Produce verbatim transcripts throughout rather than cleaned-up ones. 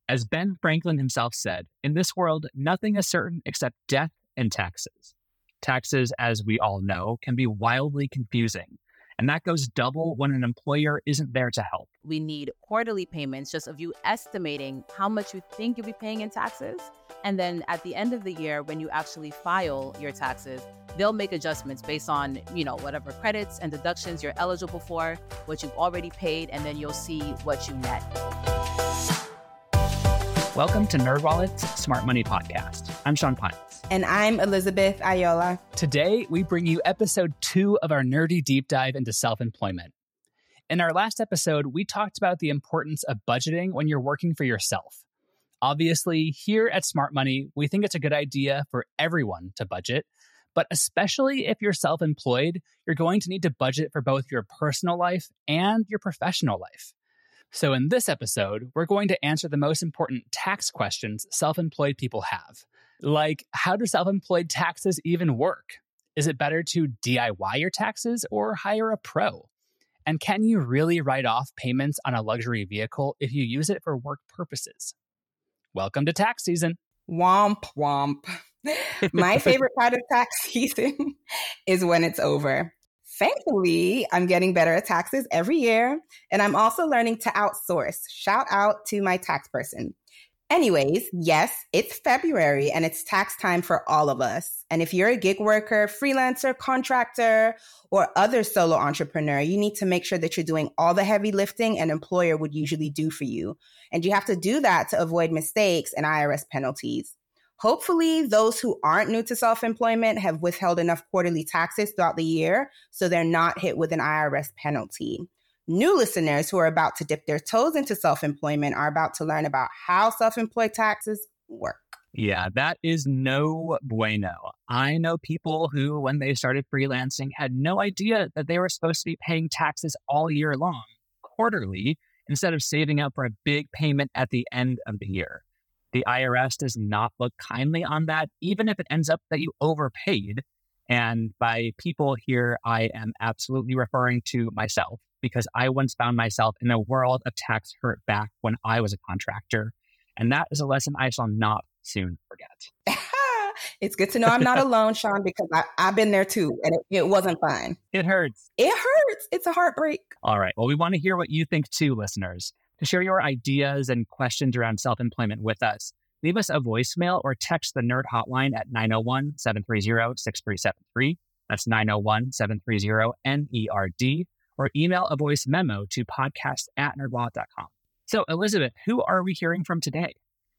As Ben Franklin himself said, in this world, nothing is certain except death and taxes. Taxes, as we all know, can be wildly confusing, and that goes double when an employer isn't there to help. We need quarterly payments, just of you estimating how much you think you'll be paying in taxes. And then at the end of the year, when you actually file your taxes, they'll make adjustments based on, you know, whatever credits and deductions you're eligible for, what you've already paid, and then you'll see what you net. Welcome to NerdWallet's Smart Money Podcast. I'm Sean Pines. And I'm Elizabeth Ayola. Today, we bring you episode two of our nerdy deep dive into self-employment. In our last episode, we talked about the importance of budgeting when you're working for yourself. Obviously, here at Smart Money, we think it's a good idea for everyone to budget, but especially if you're self-employed, you're going to need to budget for both your personal life and your professional life. So in this episode, we're going to answer the most important tax questions self-employed people have. Like, how do self-employed taxes even work? Is it better to D I Y your taxes or hire a pro? And can you really write off payments on a luxury vehicle if you use it for work purposes? Welcome to tax season. Womp womp. My favorite part of tax season is when it's over. Thankfully, I'm getting better at taxes every year, and I'm also learning to outsource. Shout out to my tax person. Anyways, yes, it's February and it's tax time for all of us. And if you're a gig worker, freelancer, contractor, or other solo entrepreneur, you need to make sure that you're doing all the heavy lifting an employer would usually do for you. And you have to do that to avoid mistakes and I R S penalties. Hopefully, those who aren't new to self-employment have withheld enough quarterly taxes throughout the year so they're not hit with an I R S penalty. New listeners who are about to dip their toes into self-employment are about to learn about how self-employed taxes work. Yeah, that is no bueno. I know people who, when they started freelancing, had no idea that they were supposed to be paying taxes all year long, quarterly, instead of saving up for a big payment at the end of the year. The I R S does not look kindly on that, even if it ends up that you overpaid. And by people here, I am absolutely referring to myself, because I once found myself in a world of tax hurt back when I was a contractor. And that is a lesson I shall not soon forget. It's good to know I'm not alone, Sean, because I, I've been there too, and it, it wasn't fun. It hurts. It hurts. It's a heartbreak. All right. Well, we want to hear what you think too, listeners. To share your ideas and questions around self-employment with us, leave us a voicemail or text the Nerd Hotline at nine oh one, seven three zero, six three seven three. That's nine oh one, seven three zero, N E R D. Or email a voice memo to podcast at nerdwallet dot com. So, Elizabeth, who are we hearing from today?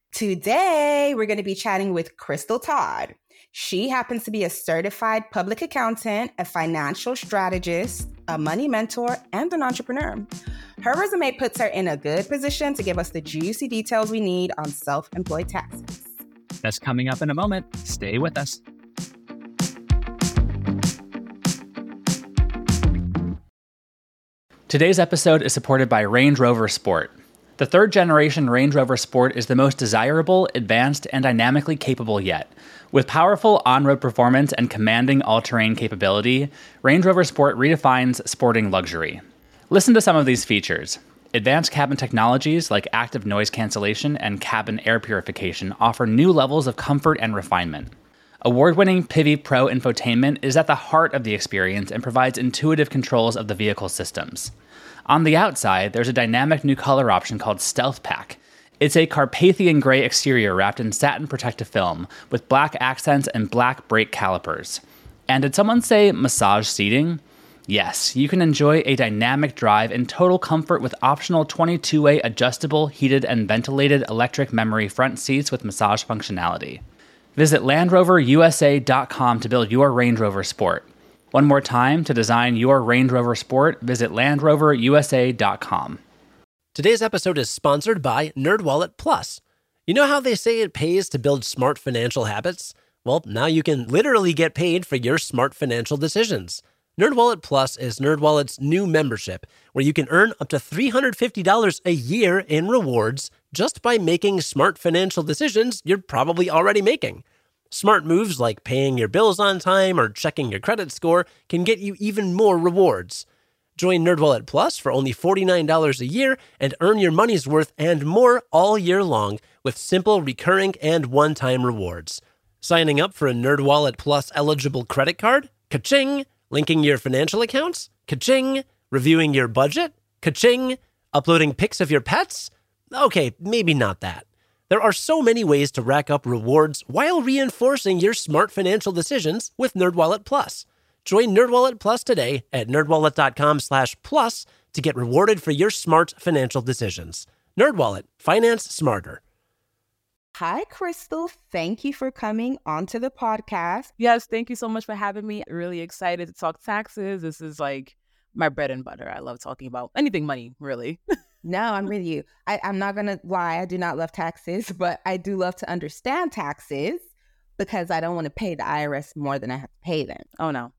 Today, we're going to be chatting with Crystal Todd. She happens to be a certified public accountant, a financial strategist, a money mentor, and an entrepreneur. Her resume puts her in a good position to give us the juicy details we need on self-employed taxes. That's coming up in a moment. Stay with us. Today's episode is supported by Range Rover Sport. The third generation Range Rover Sport is the most desirable, advanced, and dynamically capable yet. With powerful on-road performance and commanding all-terrain capability, Range Rover Sport redefines sporting luxury. Listen to some of these features. Advanced cabin technologies like active noise cancellation and cabin air purification offer new levels of comfort and refinement. Award-winning Pivi Pro infotainment is at the heart of the experience and provides intuitive controls of the vehicle systems. On the outside, there's a dynamic new color option called Stealth Pack. It's a Carpathian gray exterior wrapped in satin protective film with black accents and black brake calipers. And did someone say massage seating? Yes, you can enjoy a dynamic drive in total comfort with optional twenty-two way adjustable, heated, and ventilated electric memory front seats with massage functionality. Visit Land Rover U S A dot com to build your Range Rover Sport. One more time, to design your Range Rover Sport, visit Land Rover U S A dot com. Today's episode is sponsored by NerdWallet Plus. You know how they say it pays to build smart financial habits? Well, now you can literally get paid for your smart financial decisions. NerdWallet Plus is NerdWallet's new membership, where you can earn up to three hundred fifty dollars a year in rewards just by making smart financial decisions you're probably already making. Smart moves like paying your bills on time or checking your credit score can get you even more rewards. Join NerdWallet Plus for only forty-nine dollars a year and earn your money's worth and more all year long with simple, recurring, and one-time rewards. Signing up for a NerdWallet Plus eligible credit card? Ka-ching! Linking your financial accounts? Ka-ching! Reviewing your budget? Ka-ching! Uploading pics of your pets? Okay, maybe not that. There are so many ways to rack up rewards while reinforcing your smart financial decisions with NerdWallet Plus. Join NerdWallet Plus today at nerdwallet.com slash plus to get rewarded for your smart financial decisions. NerdWallet. Finance smarter. Hi, Crystal. Thank you for coming onto the podcast. Yes, thank you so much for having me. Really excited to talk taxes. This is like my bread and butter. I love talking about anything money, really. No, I'm with you. I, I'm not going to lie. I do not love taxes, but I do love to understand taxes because I don't want to pay the I R S more than I have to pay them. Oh, no.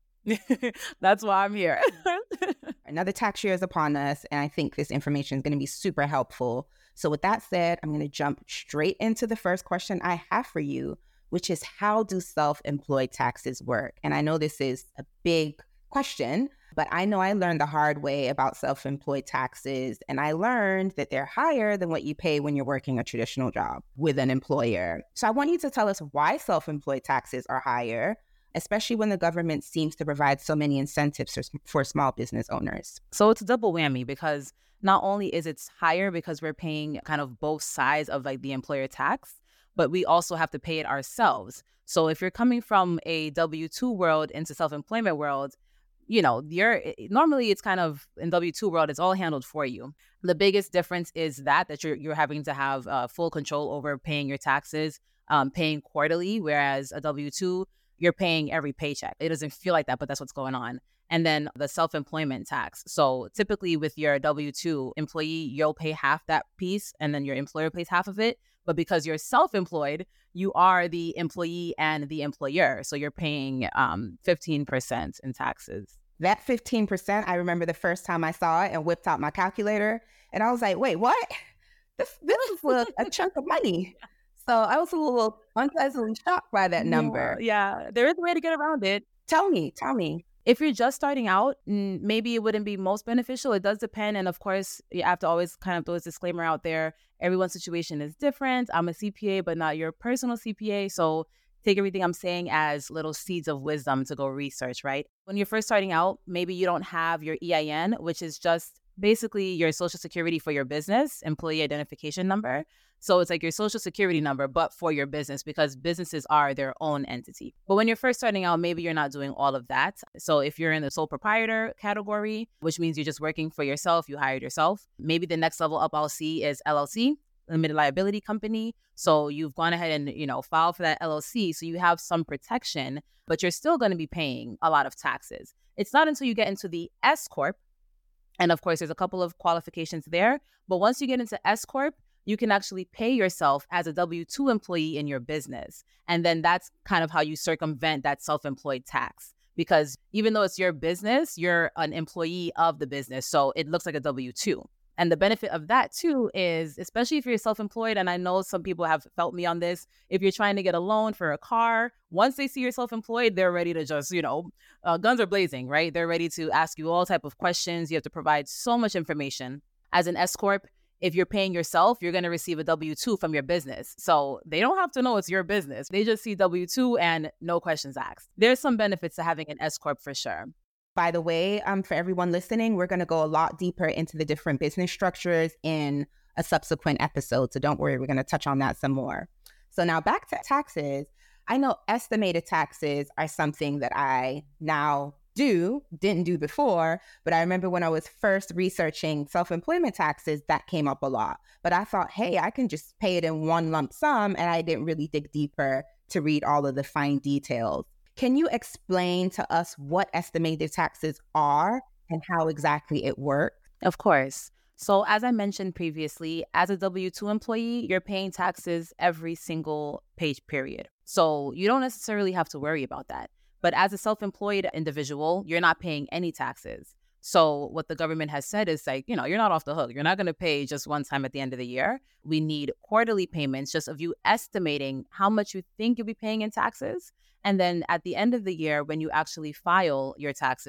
That's why I'm here. Another tax year is upon us, and I think this information is going to be super helpful. So with that said, I'm going to jump straight into the first question I have for you, which is how do self-employed taxes work? And I know this is a big question, but I know I learned the hard way about self-employed taxes, and I learned that they're higher than what you pay when you're working a traditional job with an employer. So I want you to tell us why self-employed taxes are higher, especially when the government seems to provide so many incentives for, for small business owners. So it's a double whammy because not only is it higher because we're paying kind of both sides of like the employer tax, but we also have to pay it ourselves. So if you're coming from a W two world into self-employment world, you know, you're normally it's kind of in W two world, it's all handled for you. The biggest difference is that that you're you're having to have uh, full control over paying your taxes, um, paying quarterly, whereas a W two, you're paying every paycheck. It doesn't feel like that, but that's what's going on. And then the self-employment tax. So typically with your W two employee, you'll pay half that piece and then your employer pays half of it. But because you're self-employed, you are the employee and the employer. So you're paying um, fifteen percent in taxes. That fifteen percent, I remember the first time I saw it and whipped out my calculator. And I was like, wait, what? This, this is a, a chunk of money. So I was a little unpleasantly shocked by that number. Yeah, yeah, there is a way to get around it. Tell me, tell me. If you're just starting out, maybe it wouldn't be most beneficial. It does depend. And of course, you have to always kind of throw this disclaimer out there. Everyone's situation is different. I'm a C P A, but not your personal C P A. So take everything I'm saying as little seeds of wisdom to go research, right? When you're first starting out, maybe you don't have your E I N, which is just basically your social security for your business, employee identification number. So it's like your social security number, but for your business, because businesses are their own entity. But when you're first starting out, maybe you're not doing all of that. So if you're in the sole proprietor category, which means you're just working for yourself, you hired yourself, maybe the next level up I'll see is L L C, limited liability company. So you've gone ahead and, you know, filed for that L L C. So you have some protection, but you're still going to be paying a lot of taxes. It's not until you get into the S Corp. And of course, there's a couple of qualifications there. But once you get into S Corp, you can actually pay yourself as a W two employee in your business. And then that's kind of how you circumvent that self-employed tax. Because even though it's your business, you're an employee of the business. So it looks like a W two. And the benefit of that, too, is especially if you're self-employed, and I know some people have felt me on this, if you're trying to get a loan for a car, once they see you're self-employed, they're ready to just, you know, uh, guns are blazing, right? They're ready to ask you all type of questions. You have to provide so much information. As an S Corp, if you're paying yourself, you're going to receive a W two from your business. So they don't have to know it's your business. They just see W two and no questions asked. There's some benefits to having an S Corp for sure. By the way, um, for everyone listening, we're going to go a lot deeper into the different business structures in a subsequent episode. So don't worry, we're going to touch on that some more. So now back to taxes. I know estimated taxes are something that I now do, didn't do before, but I remember when I was first researching self-employment taxes, that came up a lot. But I thought, hey, I can just pay it in one lump sum, and I didn't really dig deeper to read all of the fine details. Can you explain to us what estimated taxes are and how exactly it works? Of course. So as I mentioned previously, as a W two employee, you're paying taxes every single pay period. So you don't necessarily have to worry about that. But as a self-employed individual, you're not paying any taxes. So what the government has said is like, you know, you're not off the hook. You're not going to pay just one time at the end of the year. We need quarterly payments, just of you estimating how much you think you'll be paying in taxes. And then at the end of the year, when you actually file your taxes,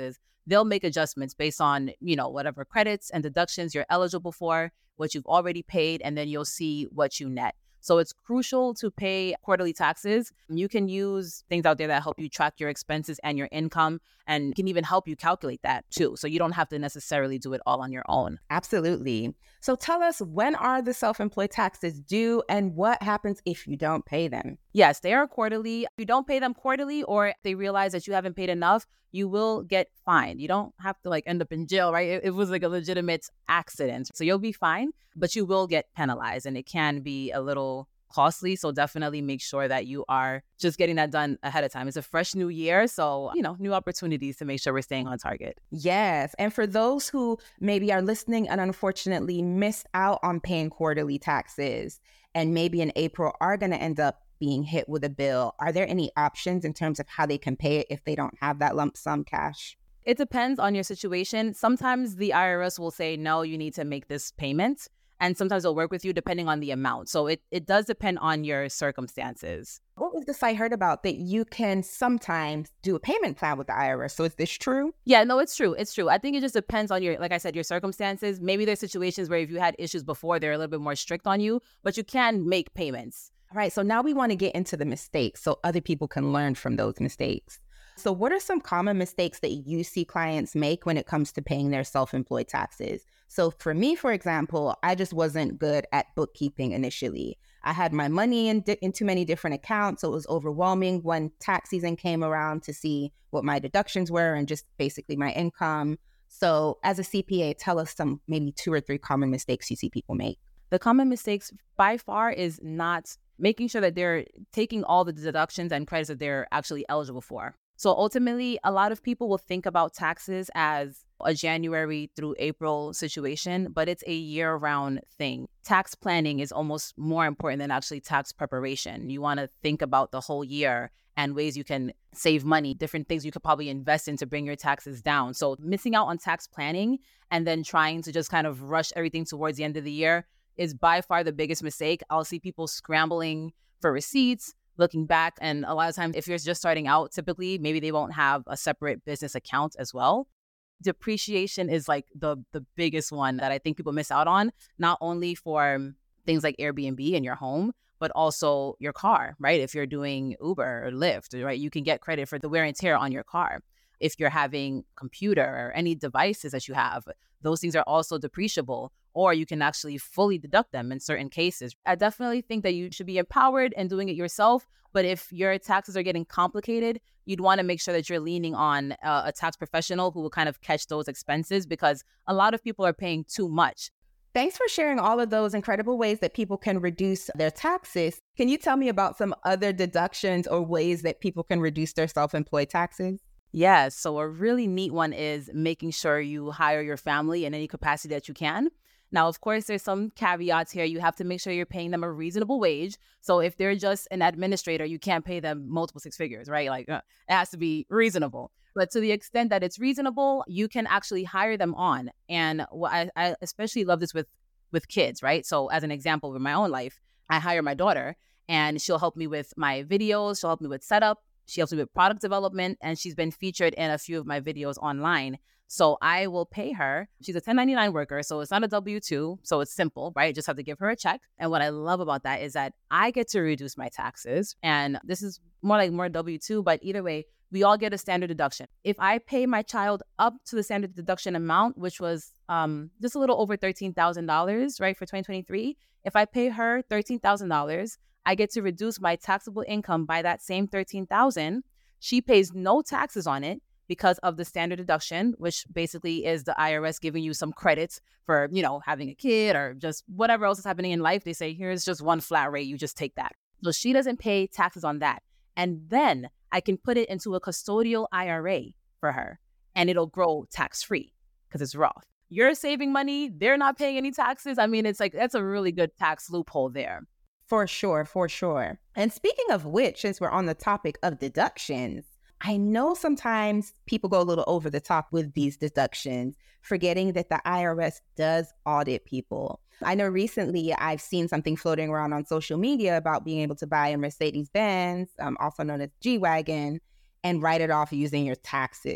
they'll make adjustments based on, you know, whatever credits and deductions you're eligible for, what you've already paid, and then you'll see what you net. So it's crucial to pay quarterly taxes. You can use things out there that help you track your expenses and your income, and can even help you calculate that too. So you don't have to necessarily do it all on your own. Absolutely. So tell us, when are the self-employed taxes due and what happens if you don't pay them? Yes, they are quarterly. If you don't pay them quarterly, or if they realize that you haven't paid enough, you will get fined. You don't have to like end up in jail, right? It, it was like a legitimate accident. So you'll be fine, but you will get penalized, and it can be a little costly. So definitely make sure that you are just getting that done ahead of time. It's a fresh new year. So, you know, new opportunities to make sure we're staying on target. Yes. And for those who maybe are listening and unfortunately missed out on paying quarterly taxes, and maybe in April are going to end up being hit with a bill, are there any options in terms of how they can pay it if they don't have that lump sum cash? It depends on your situation. Sometimes the I R S will say, no, you need to make this payment. And sometimes they'll work with you depending on the amount. So it, it does depend on your circumstances. What was this I heard about that you can sometimes do a payment plan with the I R S? So is this true? Yeah, no, it's true. It's true. I think it just depends on your, like I said, your circumstances. Maybe there's situations where if you had issues before, they're a little bit more strict on you, but you can make payments. All right. So now we want to get into the mistakes so other people can learn from those mistakes. So what are some common mistakes that you see clients make when it comes to paying their self-employed taxes? So for me, for example, I just wasn't good at bookkeeping initially. I had my money in, di- in too many different accounts, so it was overwhelming when tax season came around to see what my deductions were and just basically my income. So as a C P A, tell us some maybe two or three common mistakes you see people make. The common mistakes by far is not making sure that they're taking all the deductions and credits that they're actually eligible for. So ultimately, a lot of people will think about taxes as a January through April situation, but it's a year-round thing. Tax planning is almost more important than actually tax preparation. You want to think about the whole year and ways you can save money, different things you could probably invest in to bring your taxes down. So missing out on tax planning and then trying to just kind of rush everything towards the end of the year is by far the biggest mistake. I'll see people scrambling for receipts, looking back. And a lot of times, if you're just starting out, typically, maybe they won't have a separate business account as well. Depreciation is like the the biggest one that I think people miss out on, not only for things like Airbnb in your home, but also your car, right? If you're doing Uber or Lyft, right, you can get credit for the wear and tear on your car. If you're having computer or any devices that you have, those things are also depreciable, or you can actually fully deduct them in certain cases. I definitely think that you should be empowered and doing it yourself. But if your taxes are getting complicated, you'd want to make sure that you're leaning on uh, a tax professional who will kind of catch those expenses, because a lot of people are paying too much. Thanks for sharing all of those incredible ways that people can reduce their taxes. Can you tell me about some other deductions or ways that people can reduce their self-employed taxes? Yeah, so a really neat one is making sure you hire your family in any capacity that you can. Now, of course, there's some caveats here. You have to make sure you're paying them a reasonable wage. So if they're just an administrator, you can't pay them multiple six figures, right? Like uh, it has to be reasonable. But to the extent that it's reasonable, you can actually hire them on. And what I, I especially love this with, with kids, right? So as an example, in my own life, I hire my daughter and she'll help me with my videos. She'll help me with setup. She helps me with product development, and she's been featured in a few of my videos online. So I will pay her. She's a ten ninety-nine worker, so it's not a W two. So it's simple, right? Just have to give her a check. And what I love about that is that I get to reduce my taxes. And this is more like more W two, but either way, we all get a standard deduction. If I pay my child up to the standard deduction amount, which was um, just a little over thirteen thousand dollars, right, for twenty twenty-three, if I pay her thirteen thousand dollars, I get to reduce my taxable income by that same thirteen thousand dollars. She pays no taxes on it because of the standard deduction, which basically is the I R S giving you some credits for, you know, having a kid or just whatever else is happening in life. They say, here's just one flat rate. You just take that. So she doesn't pay taxes on that. And then I can put it into a custodial I R A for her, and it'll grow tax-free because it's Roth. You're saving money. They're not paying any taxes. I mean, it's like, that's a really good tax loophole there. For sure, for sure. And speaking of which, since we're on the topic of deductions, I know sometimes people go a little over the top with these deductions, forgetting that the I R S does audit people. I know recently I've seen something floating around on social media about being able to buy a Mercedes-Benz, um, also known as G-Wagon, and write it off using your taxes.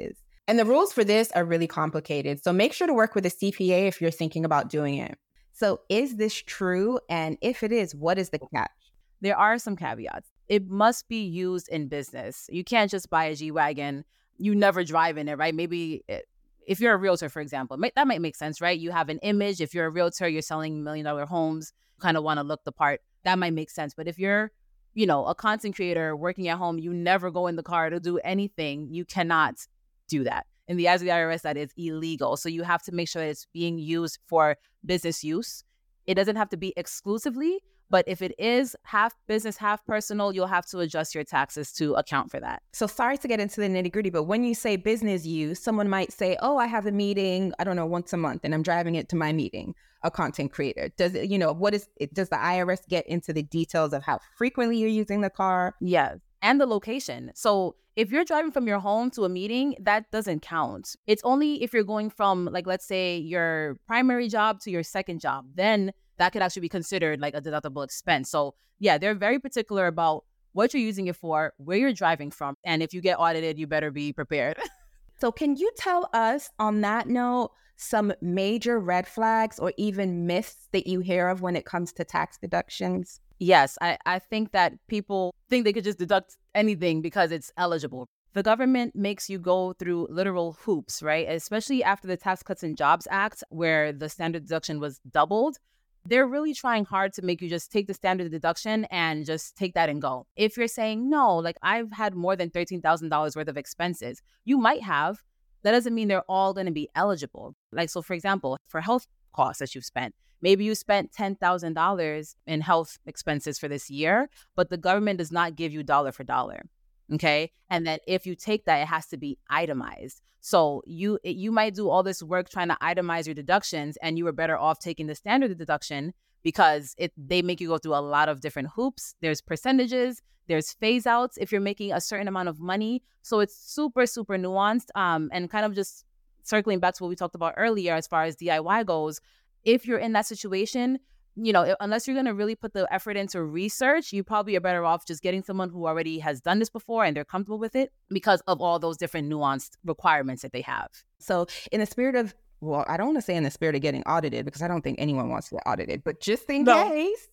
And the rules for this are really complicated. So make sure to work with a C P A if you're thinking about doing it. So is this true? And if it is, what is the catch? There are some caveats. It must be used in business. You can't just buy a G-Wagon. You never drive in it, right? Maybe it, if you're a realtor, for example, that might make sense, right? You have an image. If you're a realtor, you're selling million dollar homes, you kind of want to look the part. That might make sense. But if you're, you know, a content creator working at home, you never go in the car to do anything. You cannot do that. In the eyes of the I R S, that is illegal. So you have to make sure that it's being used for business use. It doesn't have to be exclusively, but if it is half business, half personal, you'll have to adjust your taxes to account for that. So sorry to get into the nitty gritty, but when you say business use, someone might say, oh, I have a meeting, I don't know, once a month, and I'm driving it to my meeting, a content creator. Does it, you know, what is it, does the I R S get into the details of how frequently you're using the car? Yes. And the location. So if you're driving from your home to a meeting, that doesn't count. It's only if you're going from, like, let's say your primary job to your second job, then that could actually be considered like a deductible expense. So yeah, they're very particular about what you're using it for, where you're driving from. And if you get audited, you better be prepared. So can you tell us on that note, some major red flags or even myths that you hear of when it comes to tax deductions? Yes, I, I think that people think they could just deduct anything because it's eligible. The government makes you go through literal hoops, right? Especially after the Tax Cuts and Jobs Act, where the standard deduction was doubled. They're really trying hard to make you just take the standard deduction and just take that and go. If you're saying, no, like I've had more than thirteen thousand dollars worth of expenses, you might have. That doesn't mean they're all going to be eligible. Like, so for example, for health costs that you've spent, maybe you spent ten thousand dollars in health expenses for this year, but the government does not give you dollar for dollar. Okay. And then if you take that, it has to be itemized. So you you might do all this work trying to itemize your deductions, and you were better off taking the standard deduction because it they make you go through a lot of different hoops. There's percentages, there's phase outs if you're making a certain amount of money. So it's super, super nuanced. Um, and kind of just circling back to what we talked about earlier as far as D I Y goes, if you're in that situation, you know, unless you're going to really put the effort into research, you probably are better off just getting someone who already has done this before and they're comfortable with it because of all those different nuanced requirements that they have. So in the spirit of, well, I don't want to say in the spirit of getting audited because I don't think anyone wants to get audited, but just in No. case,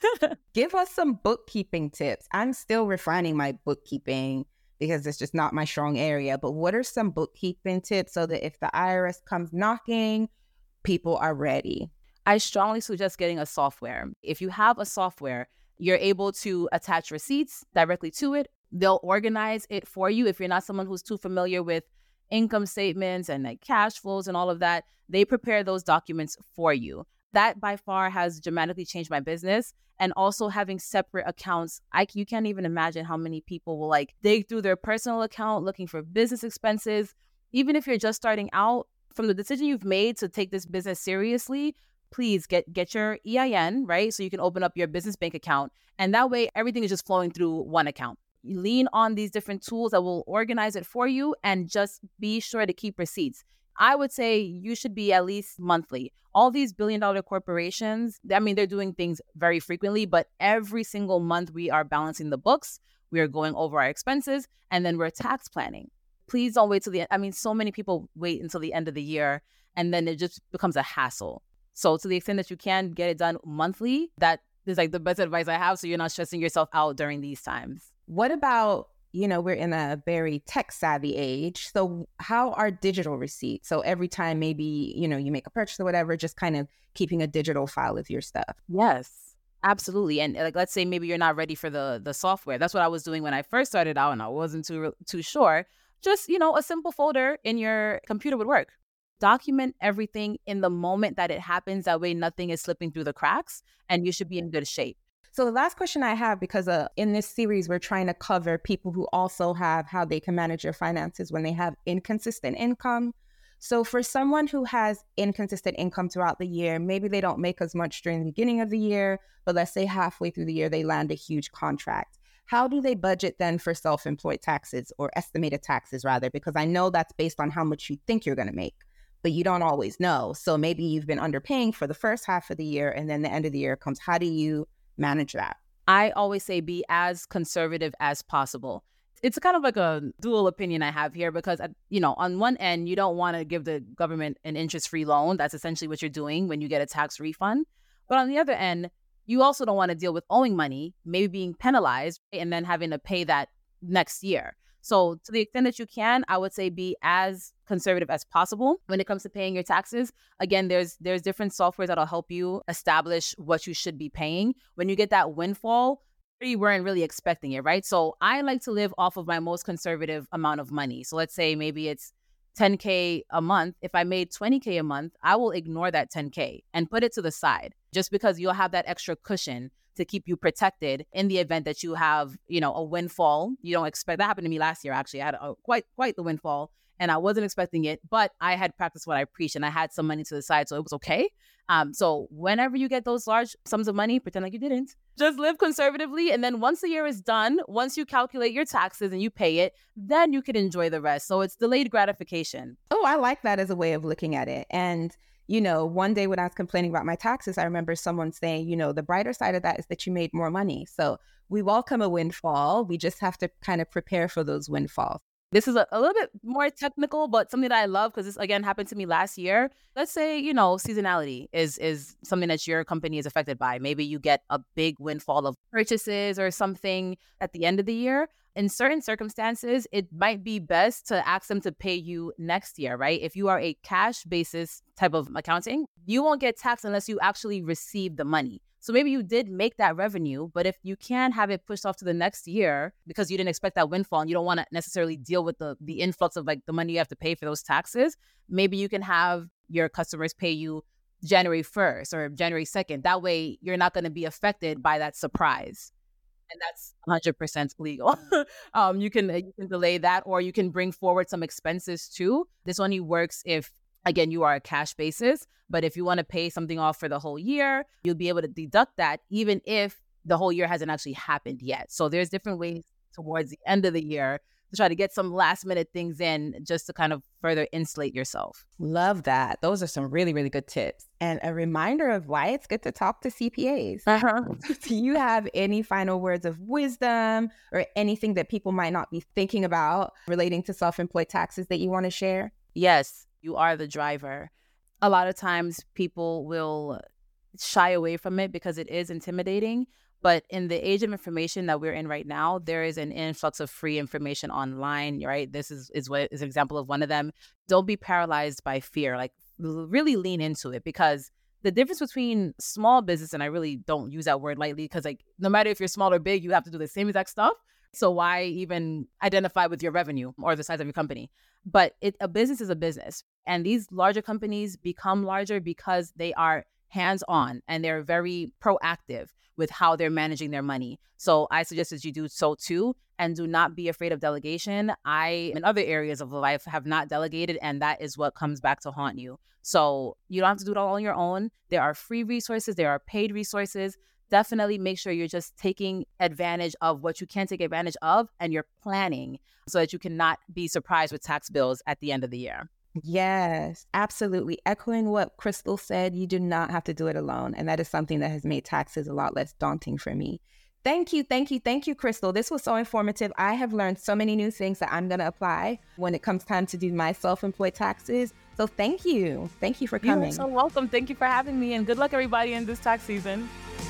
give us some bookkeeping tips. I'm still refining my bookkeeping because it's just not my strong area. But what are some bookkeeping tips so that if the I R S comes knocking, people are ready? I strongly suggest getting a software. If you have a software, you're able to attach receipts directly to it. They'll organize it for you. If you're not someone who's too familiar with income statements and like cash flows and all of that, they prepare those documents for you. That by far has dramatically changed my business. And also having separate accounts, I, you can't even imagine how many people will like dig through their personal account looking for business expenses. Even if you're just starting out, from the decision you've made to take this business seriously, please get get your E I N, right? So you can open up your business bank account. And that way, everything is just flowing through one account. You lean on these different tools that will organize it for you and just be sure to keep receipts. I would say you should be at least monthly. All these billion dollar corporations, I mean, they're doing things very frequently, but every single month we are balancing the books. We are going over our expenses, and then we're tax planning. Please don't wait till the end. I mean, so many people wait until the end of the year, and then it just becomes a hassle. So to the extent that you can get it done monthly, that is like the best advice I have, so you're not stressing yourself out during these times. What about, you know, we're in a very tech savvy age. So how are digital receipts? So every time maybe, you know, you make a purchase or whatever, just kind of keeping a digital file of your stuff. Yes, absolutely. And like, let's say maybe you're not ready for the the software. That's what I was doing when I first started out and I wasn't too too sure. Just, you know, a simple folder in your computer would work. Document everything in the moment that it happens. That way nothing is slipping through the cracks and you should be in good shape. So the last question I have, because uh, in this series, we're trying to cover people who also have how they can manage their finances when they have inconsistent income. So for someone who has inconsistent income throughout the year, maybe they don't make as much during the beginning of the year, but let's say halfway through the year, they land a huge contract. How do they budget then for self-employed taxes or estimated taxes rather? Because I know that's based on how much you think you're going to make, but you don't always know. So maybe you've been underpaying for the first half of the year and then the end of the year comes. How do you manage that? I always say be as conservative as possible. It's kind of like a dual opinion I have here because, you know, on one end, you don't want to give the government an interest-free loan. That's essentially what you're doing when you get a tax refund. But on the other end, you also don't want to deal with owing money, maybe being penalized, and then having to pay that next year. So to the extent that you can, I would say be as conservative as possible when it comes to paying your taxes. Again, there's there's different softwares that'll help you establish what you should be paying. When you get that windfall, you weren't really expecting it, right? So I like to live off of my most conservative amount of money. So let's say maybe it's ten K a month. If I made twenty K a month, I will ignore that ten K and put it to the side just because you'll have that extra cushion to keep you protected in the event that you have, you know, a windfall. You don't expect that happened to me last year. Actually, I had a, quite quite the windfall and I wasn't expecting it, but I had practiced what I preached and I had some money to the side, so it was okay. Um, so whenever you get those large sums of money, pretend like you didn't. Just live conservatively. And then once the year is done, once you calculate your taxes and you pay it, then you can enjoy the rest. So it's delayed gratification. Oh, I like that as a way of looking at it. And, you know, one day when I was complaining about my taxes, I remember someone saying, you know, the brighter side of that is that you made more money. So we welcome a windfall. We just have to kind of prepare for those windfalls. This is a, a little bit more technical, but something that I love because this, again, happened to me last year. Let's say, you know, seasonality is is something that your company is affected by. Maybe you get a big windfall of purchases or something at the end of the year. In certain circumstances, it might be best to ask them to pay you next year, right? If you are a cash basis type of accounting, you won't get taxed unless you actually receive the money. So maybe you did make that revenue, but if you can have it pushed off to the next year because you didn't expect that windfall and you don't want to necessarily deal with the, the influx of like the money you have to pay for those taxes, maybe you can have your customers pay you January first or January second. That way you're not going to be affected by that surprise. And that's one hundred percent legal. um, you can you can delay that, or you can bring forward some expenses too. This only works if, again, you are a cash basis. But if you want to pay something off for the whole year, you'll be able to deduct that even if the whole year hasn't actually happened yet. So there's different ways towards the end of the year to try to get some last minute things in just to kind of further insulate yourself. Love that. Those are some really, really good tips. And a reminder of why it's good to talk to C P As. Uh-huh. Do you have any final words of wisdom or anything that people might not be thinking about relating to self-employed taxes that you want to share? Yes, you are the driver. A lot of times people will shy away from it because it is intimidating. But in the age of information that we're in right now, there is an influx of free information online, right? This is, is what is an example of one of them. Don't be paralyzed by fear. Like, really lean into it, because the difference between small business, and I really don't use that word lightly, because like no matter if you're small or big, you have to do the same exact stuff. So why even identify with your revenue or the size of your company? But it, a business is a business. And these larger companies become larger because they are hands-on and they're very proactive with how they're managing their money. So I suggest that you do so too, and do not be afraid of delegation. I, in other areas of life, have not delegated, and that is what comes back to haunt you. So you don't have to do it all on your own. There are free resources. There are paid resources. Definitely make sure you're just taking advantage of what you can take advantage of, and you're planning so that you cannot be surprised with tax bills at the end of the year. Yes, absolutely. Echoing what Crystal said, you do not have to do it alone. And that is something that has made taxes a lot less daunting for me. Thank you, thank you, thank you, Crystal. This was so informative. I have learned so many new things that I'm going to apply when it comes time to do my self-employed taxes. So thank you. Thank you for coming. You're so welcome. Thank you for having me, and good luck, everybody, in this tax season.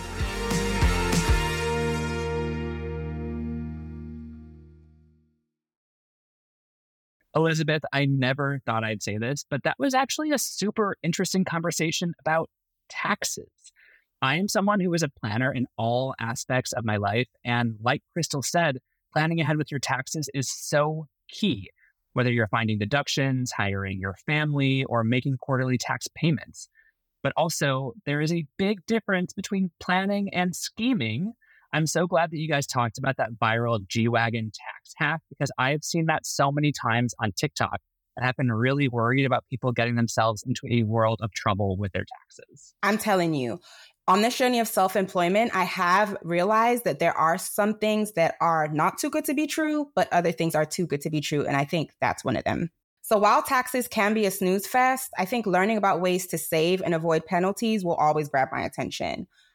Elizabeth, I never thought I'd say this, but that was actually a super interesting conversation about taxes. I am someone who is a planner in all aspects of my life. And like Crystal said, planning ahead with your taxes is so key, whether you're finding deductions, hiring your family, or making quarterly tax payments. But also, there is a big difference between planning and scheming. I'm so glad that you guys talked about that viral G-Wagon tax hack, because I have seen that so many times on TikTok and have been really worried about people getting themselves into a world of trouble with their taxes. I'm telling you, on this journey of self-employment, I have realized that there are some things that are not too good to be true, but other things are too good to be true. And I think that's one of them. So while taxes can be a snooze fest, I think learning about ways to save and avoid penalties will always grab my attention.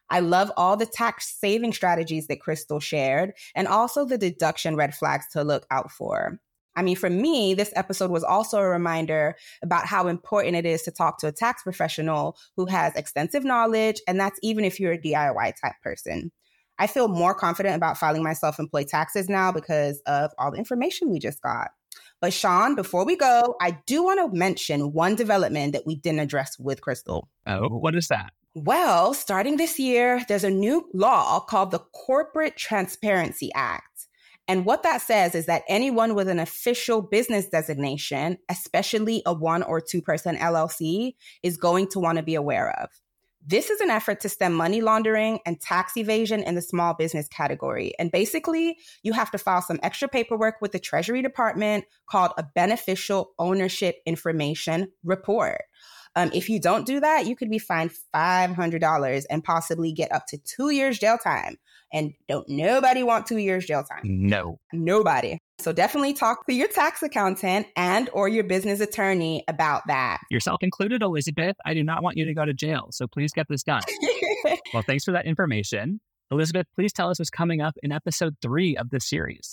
I love all the tax saving strategies that Crystal shared and also the deduction red flags to look out for. I mean, for me, this episode was also a reminder about how important it is to talk to a tax professional who has extensive knowledge, and that's even if you're a D I Y type person. I feel more confident about filing my self-employed taxes now because of all the information we just got. But Sean, before we go, I do want to mention one development that we didn't address with Crystal. Oh, what is that? Well, starting this year, there's a new law called the Corporate Transparency Act. And what that says is that anyone with an official business designation, especially a one or two person L L C, is going to want to be aware of. This is an effort to stem money laundering and tax evasion in the small business category. And basically, you have to file some extra paperwork with the Treasury Department called a Beneficial Ownership Information Report. Um, if you don't do that, you could be fined five hundred dollars and possibly get up to two years jail time. And don't nobody want two years jail time. No. Nobody. So definitely talk to your tax accountant and or your business attorney about that. Yourself included, Elizabeth. I do not want you to go to jail, so please get this done. Well, thanks for that information. Elizabeth, please tell us what's coming up in episode three of this series.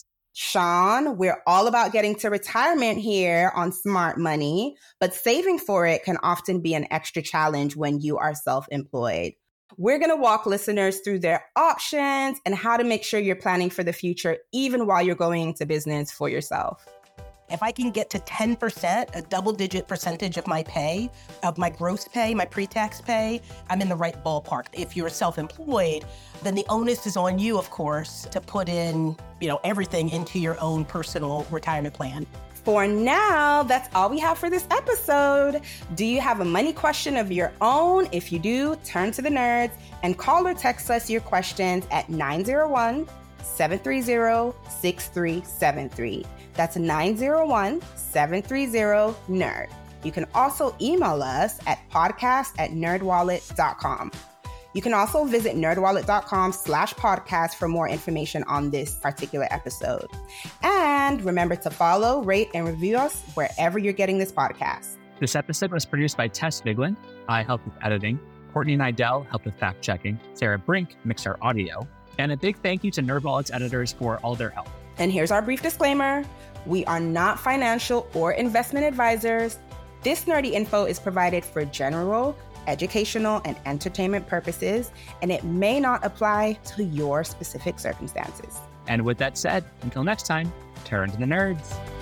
Sean, we're all about getting to retirement here on Smart Money, but saving for it can often be an extra challenge when you are self-employed. We're going to walk listeners through their options and how to make sure you're planning for the future, even while you're going into business for yourself. If I can get to ten percent, a double-digit percentage of my pay, of my gross pay, my pre-tax pay, I'm in the right ballpark. If you're self-employed, then the onus is on you, of course, to put in, you know, everything into your own personal retirement plan. For now, that's all we have for this episode. Do you have a money question of your own? If you do, turn to the nerds and call or text us your questions at nine zero one, seven three zero, six three seven three. That's nine zero one, seven three zero, nerd. You can also email us at podcast at nerdwallet dot com. You can also visit nerdwallet.com slash podcast for more information on this particular episode. And remember to follow, rate, and review us wherever you're getting this podcast. This episode was produced by Tess Vigeland. I helped with editing. Courtney Nidell helped with fact-checking. Sarah Brink mixed our audio. And a big thank you to NerdWallet's editors for all their help. And here's our brief disclaimer. We are not financial or investment advisors. This nerdy info is provided for general, educational, and entertainment purposes, and it may not apply to your specific circumstances. And with that said, until next time, turn to the nerds.